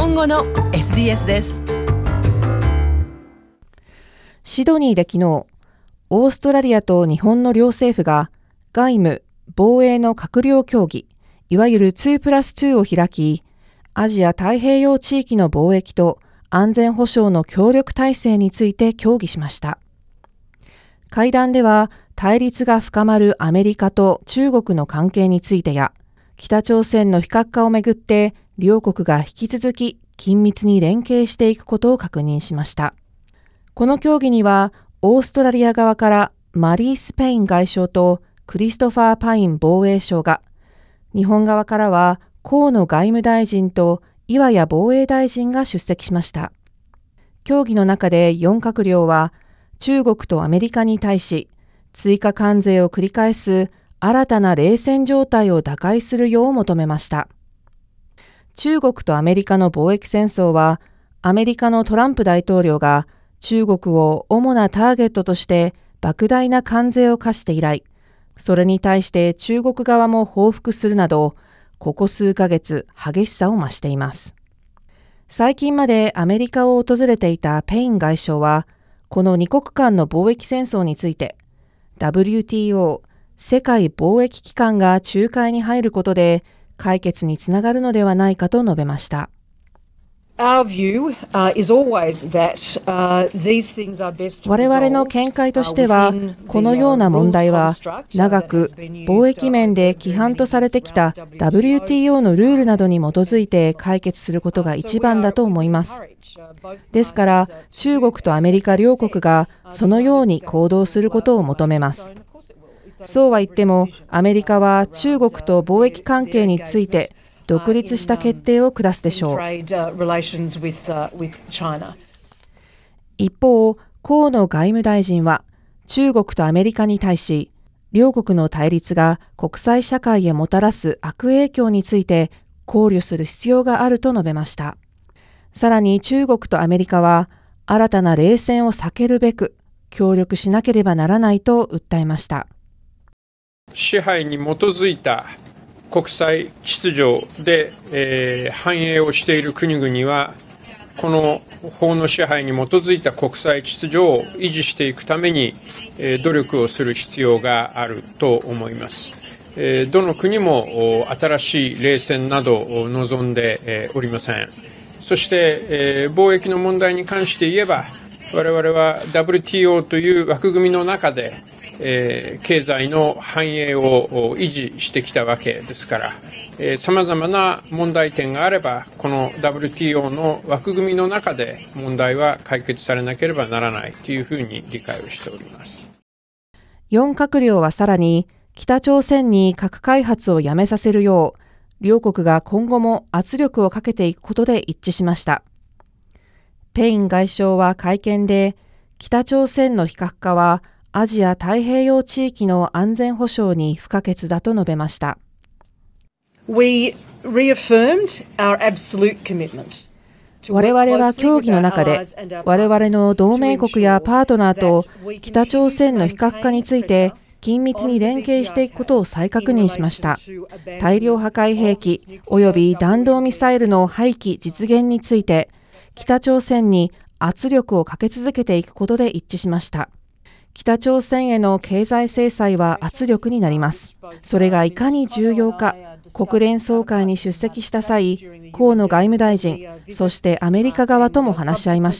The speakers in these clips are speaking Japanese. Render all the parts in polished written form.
本語の SBS です。 シドニーで昨日、オーストラリアと日本の両政府が外務・防衛の閣僚協議、いわゆる 2+2 を開き、アジア太平洋地域の貿易と安全保障の協力体制について協議しました。会談では対立が深まるアメリカと中国の関係についてや、北朝鮮の非核化をめぐって両国が引き続き緊密に連携していくことを確認しました。この協議にはオーストラリア側からマリー・スペイン外相とクリストファー・パイン防衛相が、日本側からは河野外務大臣と岩谷防衛大臣が出席しました。協議の中で4閣僚は中国とアメリカに対し追加関税を繰り返す新たな冷戦状態を打開するよう求めました。中国とアメリカの貿易戦争は、アメリカのトランプ大統領が中国を主なターゲットとして莫大な関税を課して以来、それに対して中国側も報復するなど、ここ数ヶ月激しさを増しています。最近までアメリカを訪れていたペイン外相は、この2国間の貿易戦争について、WTO、世界貿易機関が仲介に入ることで解決につながるのではないかと述べました。 我々 の見解としては、このような問題は長く貿易面で規範とされてきた WTO のルールなどに基づいて解決することが一番だと思います。ですから、中国とアメリカ両国がそのように行動することを求めます。そうは言っても、アメリカは中国と貿易関係について独立した決定を下すでしょう。一方、河野外務大臣は中国とアメリカに対し、両国の対立が国際社会へもたらす悪影響について考慮する必要があると述べました。さらに中国とアメリカは新たな冷戦を避けるべく協力しなければならないと訴えました。 支配に基づいた国際秩序で、繁栄をしている国々は、この法の支配に基づいた国際秩序を維持していくために、努力をする必要があると思います。どの国も新しい冷戦などを望んでおりません。そして、貿易の問題に関して言えば、我々は WTO という枠組みの中で、経済の繁栄を維持してきたわけですから、さまざまな問題点があれば、この WTO の枠組みの中で問題は解決されなければならないというふうに理解をしております。 4閣僚はさらに、北朝鮮に核開発をやめさせるよう、両国が今後も圧力をかけていくことで一致しました。ペイン外相は会見で、北朝鮮の非核化は、アジア太平洋地域の安全保障に不可欠だと述べました。 我 々は協議の中で、我々の同盟国やパートナーと北朝鮮の非核化について緊密に連携していくことを再確認しました。大量破壊兵器及び弾道ミサイルの廃棄実現について、北朝鮮に圧力をかけ続けていくことで一致しました。北朝鮮への経済制裁は圧力になります。それがいかに重要か、国連総会に出席した際、河野外務大臣、そしてアメリカ側とも話し合いました。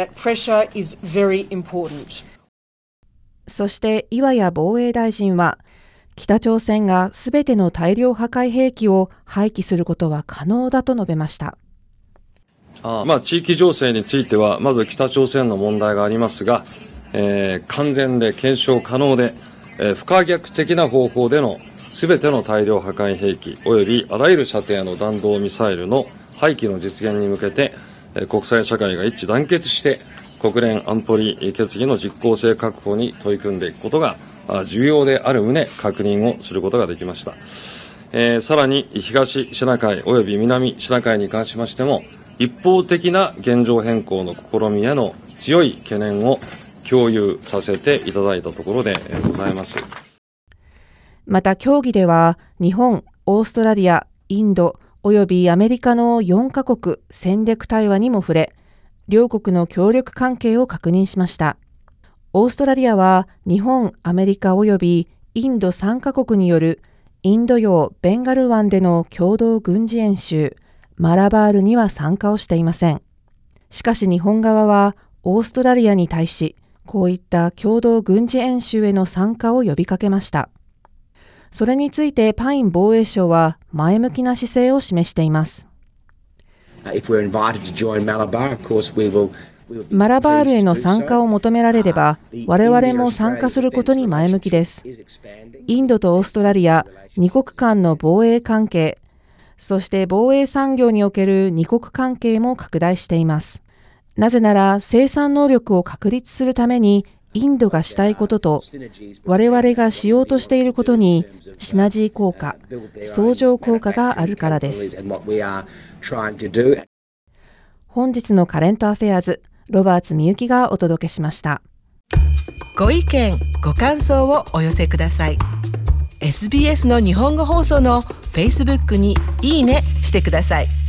そして岩谷防衛大臣は、北朝鮮がすべての大量破壊兵器を廃棄することは可能だと述べました。 地域情勢については、まず北朝鮮の問題がありますが、完全で検証可能で、不可逆的な方法でのすべての大量破壊兵器及びあらゆる射程の弾道ミサイルの廃棄の実現に向けて、国際社会が一致団結して国連安保理決議の実効性確保に取り組んでいくことが重要である旨確認をすることができました。さらに東シナ海及び南シナ海に関しましても、一方的な現状変更の試みへの強い懸念を共有させていただいたところでございます。 また協議では、日本、オーストラリア、インド、 およびアメリカの4カ国戦略対話にも触れ、両国の協力関係を確認しました。オーストラリアは日本、アメリカおよびインド3カ国によるインド洋ベンガル湾での共同軍事演習マラバールには参加をしていません。しかし日本側はオーストラリアに対し、こういった共同軍事演習への参加を呼びかけました。それについてパイン防衛相は前向きな姿勢を示しています。マラバールへの参加を求められれば、我々も参加することに前向きです。インドとオーストラリア、2国間の防衛関係、そして防衛産業における2国関係も拡大しています。なぜなら生産能力を確立するためにインドがしたいことと我々がしようとしていることにシナジー効果、相乗効果があるからです。本日のカレントアフェアーズ、ロバーツみゆきがお届けしました。 ご意見、ご感想をお寄せください。SBS の日本語放送の Facebook にいいねしてください。